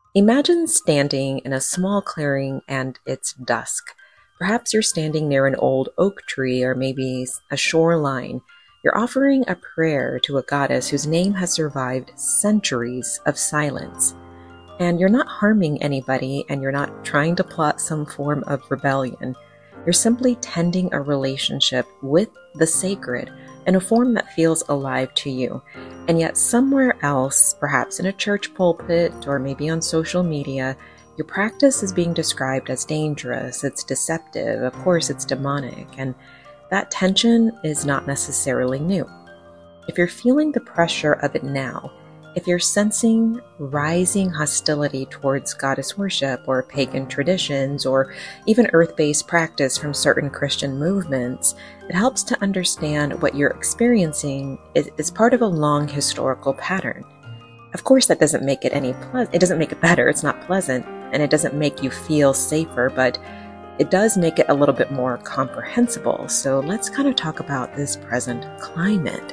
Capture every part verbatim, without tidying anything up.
Imagine standing in a small clearing and it's dusk. Perhaps you're standing near an old oak tree or maybe a shoreline. You're offering a prayer to a goddess whose name has survived centuries of silence. And you're not harming anybody and you're not trying to plot some form of rebellion. You're simply tending a relationship with the sacred in a form that feels alive to you. And yet somewhere else, perhaps in a church pulpit or maybe on social media, your practice is being described as dangerous, it's deceptive, of course it's demonic, and that tension is not necessarily new. If you're feeling the pressure of it now, if you're sensing rising hostility towards goddess worship or pagan traditions or even earth-based practice from certain Christian movements, it helps to understand what you're experiencing is, is part of a long historical pattern. Of course, that doesn't make it any ple- it doesn't make it better, it's not pleasant, and it doesn't make you feel safer, but it does make it a little bit more comprehensible. So let's kind of talk about this present climate.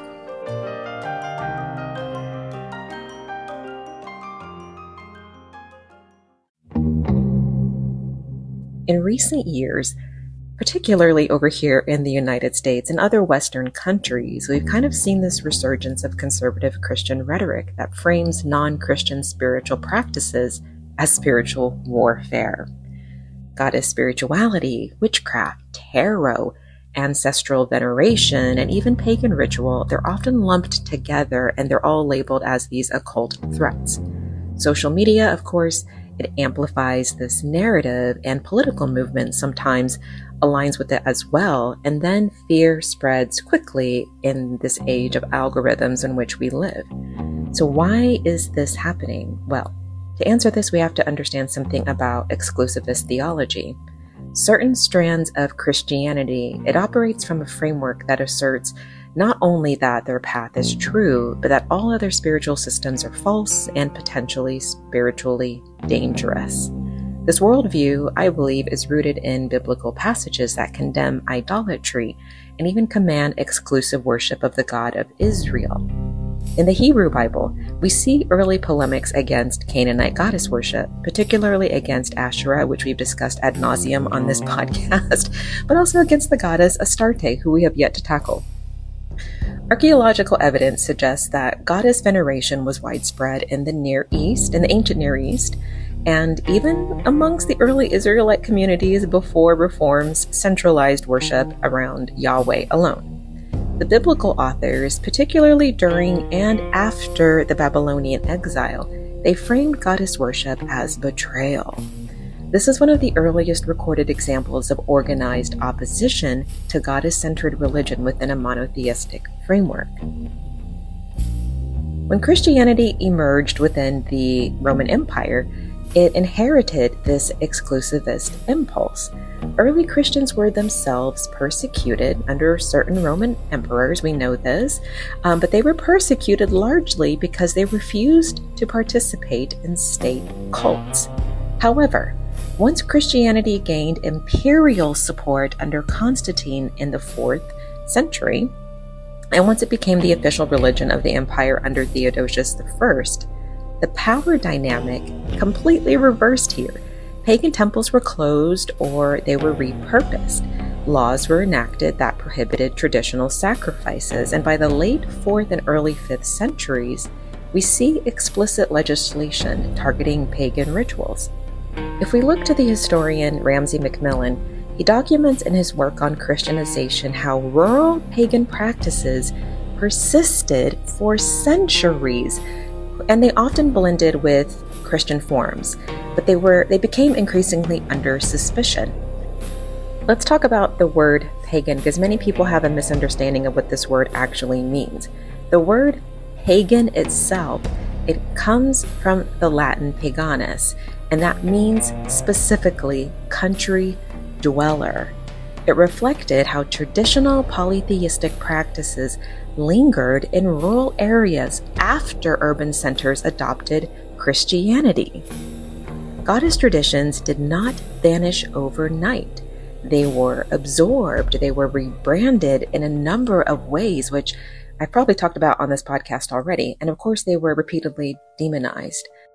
In recent years, particularly over here in the United States and other Western countries, we've kind of seen this resurgence of conservative Christian rhetoric that frames non-Christian spiritual practices as spiritual warfare. Goddess spirituality, witchcraft, tarot, ancestral veneration, and even pagan ritual, they're often lumped together and they're all labeled as these occult threats. Social media, of course, it amplifies this narrative, and political movement sometimes aligns with it as well, and then fear spreads quickly in this age of algorithms in which we live. So why is this happening? Well, to answer this, we have to understand something about exclusivist theology. Certain strands of Christianity, it operates from a framework that asserts not only that their path is true, but that all other spiritual systems are false and potentially spiritually dangerous. This worldview, I believe, is rooted in biblical passages that condemn idolatry and even command exclusive worship of the God of Israel. In the Hebrew Bible, we see early polemics against Canaanite goddess worship, particularly against Asherah, which we've discussed ad nauseum on this podcast, but also against the goddess Astarte, who we have yet to tackle. Archaeological evidence suggests that goddess veneration was widespread in the Near East, in the ancient Near East, and even amongst the early Israelite communities before reforms centralized worship around Yahweh alone. The biblical authors, particularly during and after the Babylonian exile, they framed goddess worship as betrayal. This is one of the earliest recorded examples of organized opposition to goddess-centered religion within a monotheistic framework. When Christianity emerged within the Roman Empire, it inherited this exclusivist impulse. Early Christians were themselves persecuted under certain Roman emperors, we know this, um, but they were persecuted largely because they refused to participate in state cults. However, once Christianity gained imperial support under Constantine in the fourth century, and once it became the official religion of the empire under Theodosius the First, the power dynamic completely reversed here. Pagan temples were closed or they were repurposed. Laws were enacted that prohibited traditional sacrifices, and by the late fourth and early fifth centuries, we see explicit legislation targeting pagan rituals. If we look to the historian Ramsay MacMillan, he documents in his work on Christianization how rural pagan practices persisted for centuries, and they often blended with Christian forms, but they were they became increasingly under suspicion. Let's talk about the word pagan, because many people have a misunderstanding of what this word actually means. The word pagan itself, it comes from the Latin paganus, and that means specifically country dweller. It reflected how traditional polytheistic practices lingered in rural areas after urban centers adopted Christianity. Goddess traditions did not vanish overnight. They were absorbed, they were rebranded in a number of ways, which I've probably talked about on this podcast already, and of course they were repeatedly demonized.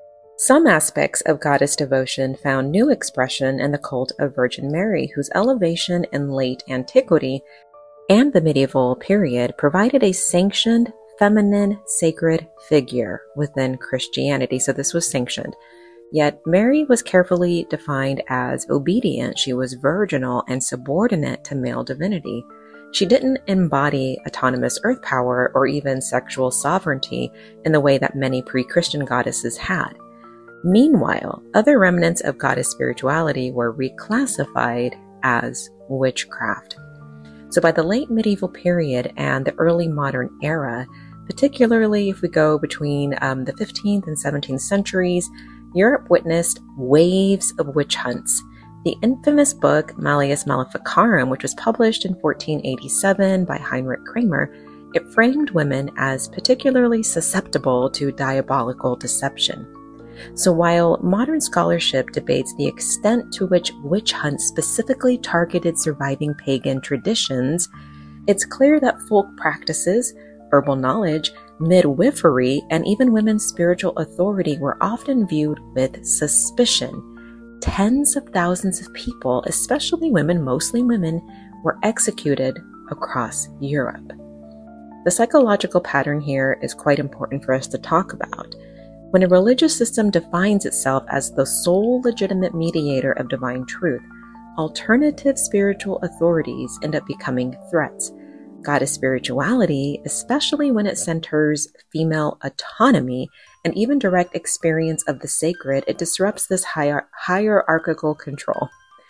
Some aspects of goddess devotion found new expression in the cult of Virgin Mary, whose elevation in late antiquity and the medieval period provided a sanctioned feminine sacred figure within Christianity. So this was sanctioned. Yet Mary was carefully defined as obedient. She was virginal and subordinate to male divinity. She didn't embody autonomous earth power or even sexual sovereignty in the way that many pre-Christian goddesses had. Meanwhile, other remnants of goddess spirituality were reclassified as witchcraft. So by the late medieval period and the early modern era, particularly if we go between um, the fifteenth and seventeenth centuries, Europe witnessed waves of witch hunts. The infamous book Malleus Maleficarum, which was published in fourteen eighty-seven by Heinrich Kramer, it framed women as particularly susceptible to diabolical deception. So while modern scholarship debates the extent to which witch hunts specifically targeted surviving pagan traditions, it's clear that folk practices, herbal knowledge, midwifery, and even women's spiritual authority were often viewed with suspicion. Tens of thousands of people, especially women, mostly women, were executed across Europe. The psychological pattern here is quite important for us to talk about. When a religious system defines itself as the sole legitimate mediator of divine truth, alternative spiritual authorities end up becoming threats. Goddess spirituality, especially when it centers female autonomy and even direct experience of the sacred, it disrupts this hier- hierarchical control.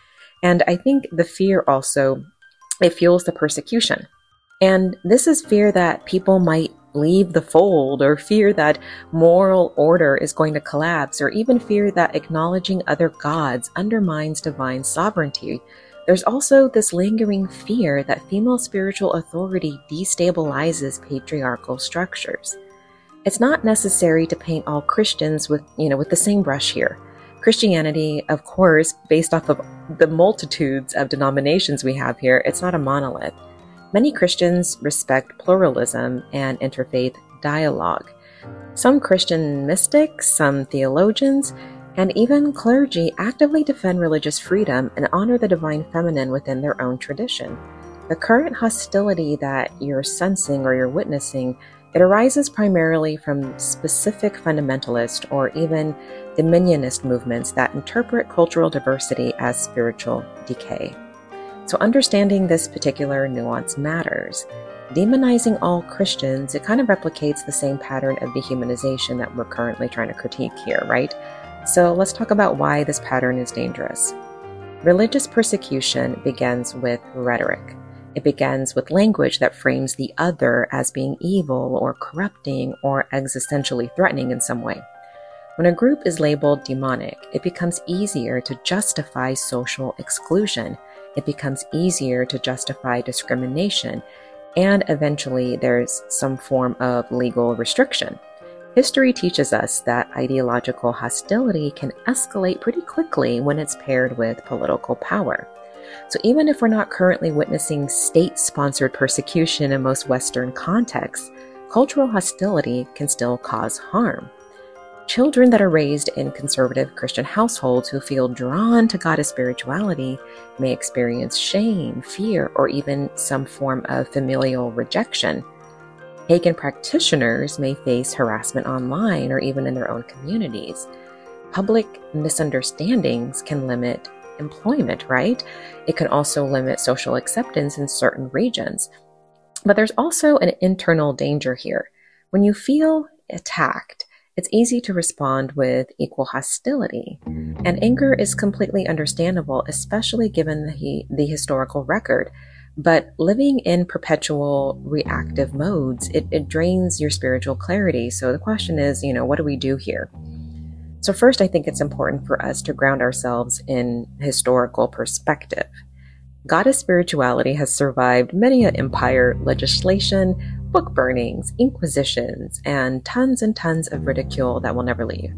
And I think the fear also, it fuels the persecution. And this is fear that people might leave the fold, or fear that moral order is going to collapse, or even fear that acknowledging other gods undermines divine sovereignty. There's also this lingering fear that female spiritual authority destabilizes patriarchal structures. It's not necessary to paint all Christians with, you know, with the same brush here. Christianity, of course, based off of the multitudes of denominations we have here, it's not a monolith. Many Christians respect pluralism and interfaith dialogue. Some Christian mystics, some theologians, and even clergy actively defend religious freedom and honor the divine feminine within their own tradition. The current hostility that you're sensing or you're witnessing, it arises primarily from specific fundamentalist or even dominionist movements that interpret cultural diversity as spiritual decay. So understanding this particular nuance matters. Demonizing all Christians, it kind of replicates the same pattern of dehumanization that we're currently trying to critique here, right? So let's talk about why this pattern is dangerous. Religious persecution begins with rhetoric. It begins with language that frames the other as being evil or corrupting or existentially threatening in some way. When a group is labeled demonic, it becomes easier to justify social exclusion. It becomes easier to justify discrimination, and eventually there's some form of legal restriction. History teaches us that ideological hostility can escalate pretty quickly when it's paired with political power. So even if we're not currently witnessing state-sponsored persecution in most Western contexts, cultural hostility can still cause harm. Children that are raised in conservative Christian households who feel drawn to goddess spirituality may experience shame, fear, or even some form of familial rejection. Pagan practitioners may face harassment online or even in their own communities. Public misunderstandings can limit employment, right? It can also limit social acceptance in certain regions. But there's also an internal danger here. When you feel attacked, it's easy to respond with equal hostility. And anger is completely understandable, especially given the, the historical record. But living in perpetual reactive modes, it, it drains your spiritual clarity. So the question is, you know, what do we do here? So first, I think it's important for us to ground ourselves in historical perspective. Goddess spirituality has survived many an empire, legislation, book burnings, inquisitions, and tons and tons of ridicule that will never leave.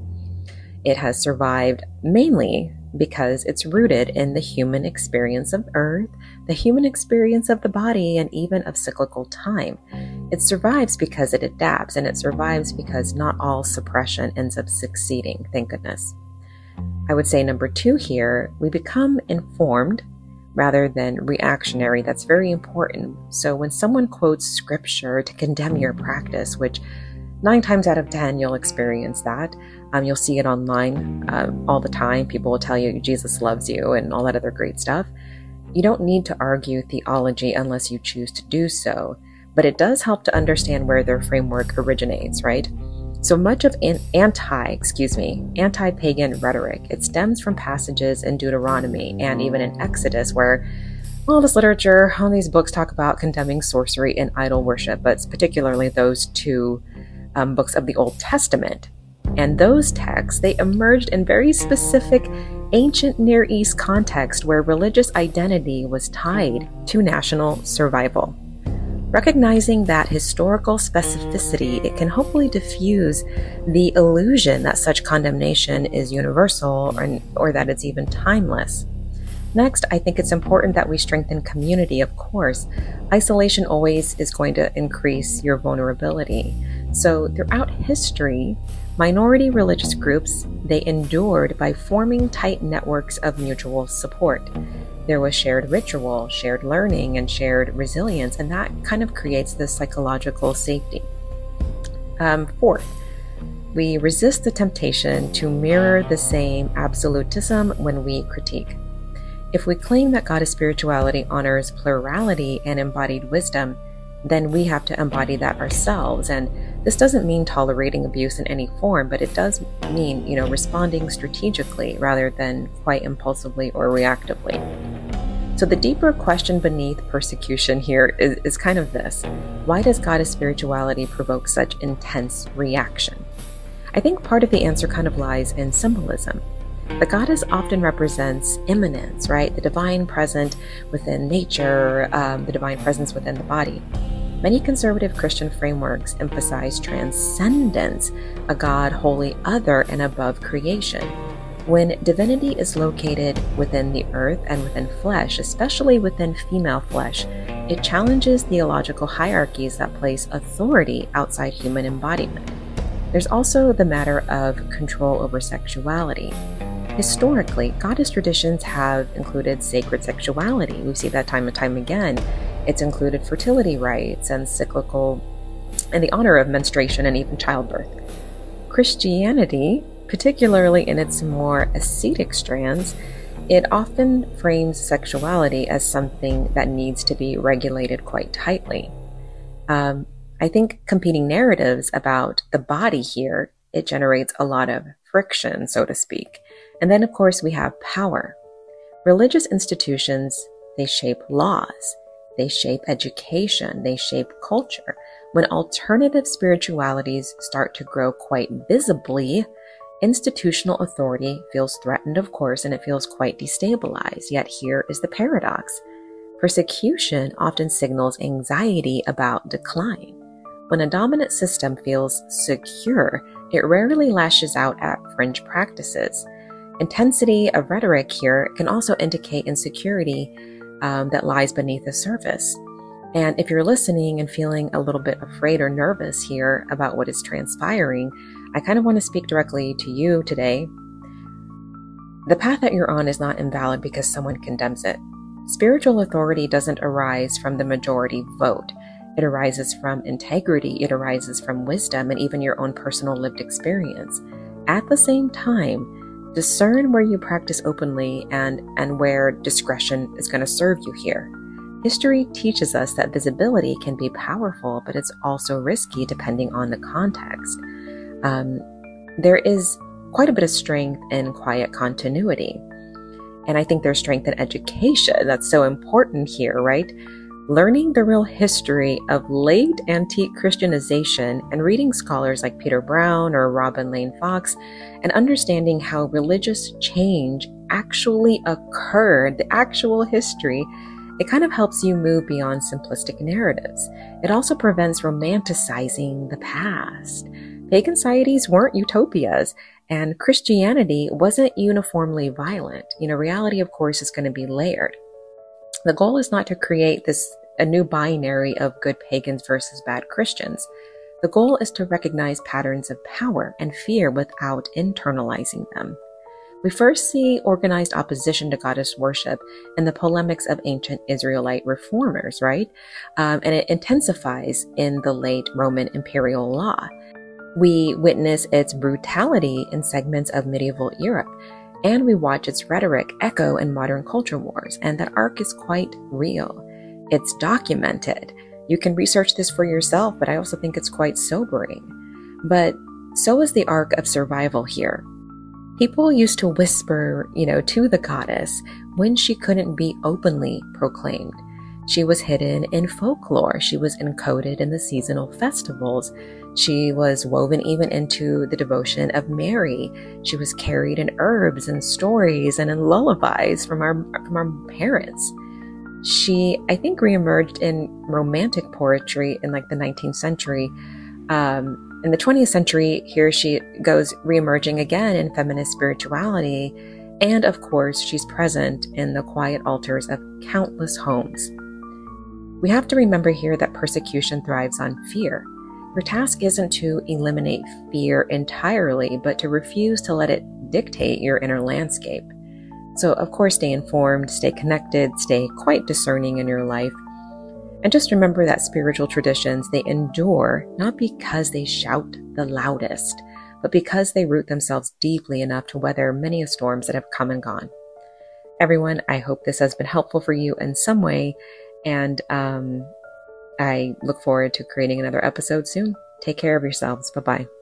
It has survived mainly because it's rooted in the human experience of Earth, the human experience of the body, and even of cyclical time. It survives because it adapts, and it survives because not all suppression ends up succeeding, thank goodness. I would say number two here, we become informed rather than reactionary. That's very important. So when someone quotes scripture to condemn your practice, which nine times out of ten, you'll experience that. Um, you'll see it online uh, all the time. People will tell you Jesus loves you and all that other great stuff. You don't need to argue theology unless you choose to do so, but it does help to understand where their framework originates, right? So much of an anti, excuse me, anti-pagan rhetoric, it stems from passages in Deuteronomy and even in Exodus where all this literature, all these books talk about condemning sorcery and idol worship, but particularly those two um, books of the Old Testament. And those texts, they emerged in very specific ancient Near East context where religious identity was tied to national survival. Recognizing that historical specificity, it can hopefully diffuse the illusion that such condemnation is universal or, or that it's even timeless. Next, I think it's important that we strengthen community, of course. Isolation always is going to increase your vulnerability. So throughout history, minority religious groups, they endured by forming tight networks of mutual support. There was shared ritual, shared learning, and shared resilience, and that kind of creates this psychological safety. Um, fourth, we resist the temptation to mirror the same absolutism when we critique. If we claim that Goddess spirituality honors plurality and embodied wisdom, then we have to embody that ourselves. And this doesn't mean tolerating abuse in any form, but it does mean, you know, responding strategically rather than quite impulsively or reactively. So the deeper question beneath persecution here is, is kind of this. Why does Goddess spirituality provoke such intense reaction? I think part of the answer kind of lies in symbolism. The goddess often represents immanence, right? The divine present within nature, um, the divine presence within the body. Many conservative Christian frameworks emphasize transcendence, a God wholly other and above creation. When divinity is located within the earth and within flesh, especially within female flesh, it challenges theological hierarchies that place authority outside human embodiment. There's also the matter of control over sexuality. Historically, goddess traditions have included sacred sexuality. We see that time and time again. It's included fertility rites and cyclical, and the honor of menstruation and even childbirth. Christianity, particularly in its more ascetic strands, it often frames sexuality as something that needs to be regulated quite tightly. Um, I think competing narratives about the body here, it generates a lot of friction, so to speak. And then, of course, we have power. Religious institutions, they shape laws, they shape education, they shape culture. When alternative spiritualities start to grow quite visibly, institutional authority feels threatened, of course, and it feels quite destabilized. Yet here is the paradox. Persecution often signals anxiety about decline. When a dominant system feels secure, it rarely lashes out at fringe practices. Intensity of rhetoric here can also indicate insecurity um, that lies beneath the surface. And if you're listening and feeling a little bit afraid or nervous here about what is transpiring, I kind of want to speak directly to you today. The path that you're on is not invalid because someone condemns it. Spiritual authority doesn't arise from the majority vote. It arises from integrity, it arises from wisdom, and even your own personal lived experience. At the same time, discern where you practice openly and, and where discretion is going to serve you here. History teaches us that visibility can be powerful, but it's also risky depending on the context. Um, there is quite a bit of strength in quiet continuity. And I think there's strength in education. That's so important here, right? Learning the real history of late antique Christianization and reading scholars like Peter Brown or Robin Lane Fox and understanding how religious change actually occurred, the actual history, it kind of helps you move beyond simplistic narratives. It also prevents romanticizing the past. Pagan societies weren't utopias, and Christianity wasn't uniformly violent. You know, reality, of course, is going to be layered. The goal is not to create this a new binary of good pagans versus bad Christians. The goal is to recognize patterns of power and fear without internalizing them. We first see organized opposition to goddess worship in the polemics of ancient Israelite reformers, right? Um, and it intensifies in the late Roman imperial law. We witness its brutality in segments of medieval Europe, and we watch its rhetoric echo in modern culture wars, and that arc is quite real. It's documented. You can research this for yourself, but I also think it's quite sobering. But so is the arc of survival here. People used to whisper, you know, to the goddess when she couldn't be openly proclaimed. She was hidden in folklore. She was encoded in the seasonal festivals. She was woven even into the devotion of Mary. She was carried in herbs and stories and in lullabies from our from our parents. She, I think, reemerged in romantic poetry in like the nineteenth century. Um, in the twentieth century, here she goes reemerging again in feminist spirituality. And of course, she's present in the quiet altars of countless homes. We have to remember here that persecution thrives on fear. Your task isn't to eliminate fear entirely, but to refuse to let it dictate your inner landscape. So, of course, stay informed, stay connected, stay quite discerning in your life. And just remember that spiritual traditions, they endure not because they shout the loudest, but because they root themselves deeply enough to weather many of storms that have come and gone. Everyone, I hope this has been helpful for you in some way, and um, I look forward to creating another episode soon. Take care of yourselves. Bye-bye.